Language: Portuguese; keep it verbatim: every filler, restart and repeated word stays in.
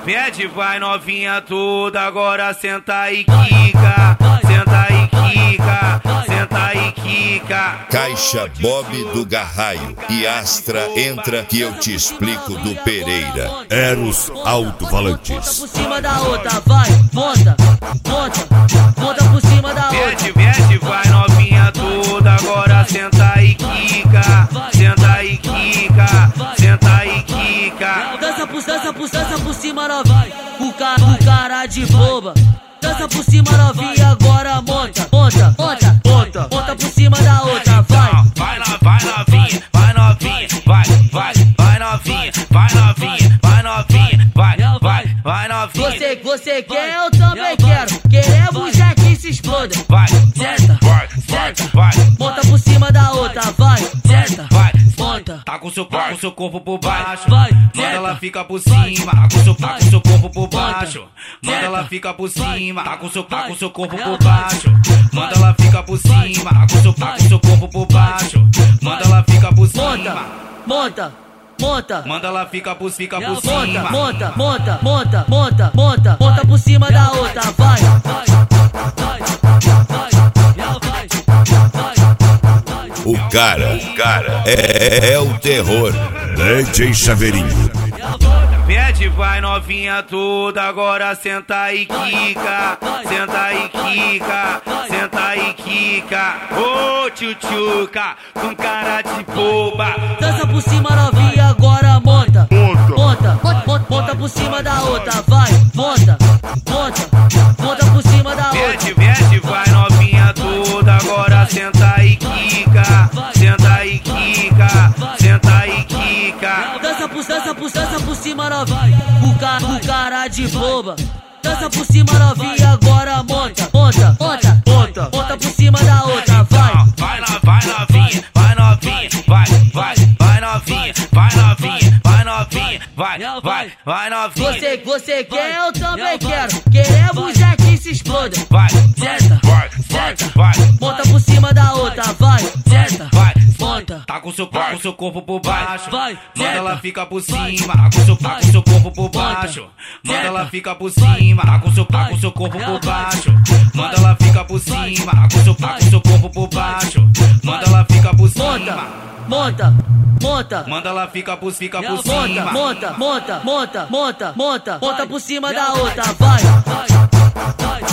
Pede, vai novinha toda, agora senta e quica, senta e quica, senta e quica. Caixa Bob do Garraio e Astra entra que eu te explico do Pereira. Eros Alto-Falantes. Monta por cima da outra, vai, monta, monta, monta por cima da outra. Pede, pede, vai novinha toda, agora senta e quica, senta e quica, senta e quica. Dança por, dança por, dança por cima novinha, o cara, o cara de boba. Dança por cima novinha, agora monta, monta, monta, monta, monta por cima da outra, vai. Vai, no, vai novinha, vai novinha, vai, vai, vai novinha, vai novinha, vai novinha, vai, vai, vai novinha. Você, você quer, eu também quero. Queremos é que se exploda. Vai, senta, vai, senta, vai, monta por cima da outra, vai, senta, vai, monta. tá com seu, tá com seu corpo por baixo, Vai, manda senta, ela fica por cima, tá com seu, tá com seu corpo por baixo, manda senta, ela fica por cima, tá com seu, tá com seu corpo vai, por baixo, manda ela fica por cima, tá com seu, tá com seu corpo por baixo, manda ela fica por cima, monta, monta, manda ela fica por, fica por monta, cima, monta, monta, monta, monta, monta, monta por cima da outra, vai. O cara, o cara é, é, é o terror. D J Chaveirinho. Pede, vai novinha toda, agora senta e quica, senta e quica, senta e quica. Ô, tchutchuca, com cara de boba. Dança por cima novinha, agora monta, monta, monta, monta por cima da outra, vai, monta, monta, monta por cima da outra. Pede, pede, vai novinha toda, agora senta e quica, senta e quica, senta e quica. Dança por, dança por, dança por cima novinha, o cara, o cara de boba. Dança por cima novinha, agora monta, monta, monta, monta, monta por cima da outra, vai. Vai, no, vai novinha, vai novinha, vai, vai, vai novinha, vai novinha, vai novinha, vai, vai, vai novinha. Você, você quer, eu também quero. Queremos é que se exploda. Vai, Senta, vai, senta, vai, monta por cima da outra, vai, senta, vai, monta. tá com seu, tá com seu corpo por baixo, Vai, manda senta, ela fica por cima, tá com seu, tá com seu corpo por baixo, manda ela fica por cima, tá com seu, tá com seu corpo por baixo, manda ela fica por cima, tá com seu, tá com seu corpo por baixo, manda ela fica por cima, monta, monta, manda ela fica por, fica por monta, cima, monta, monta, monta, monta, monta, monta por cima da outra, vai.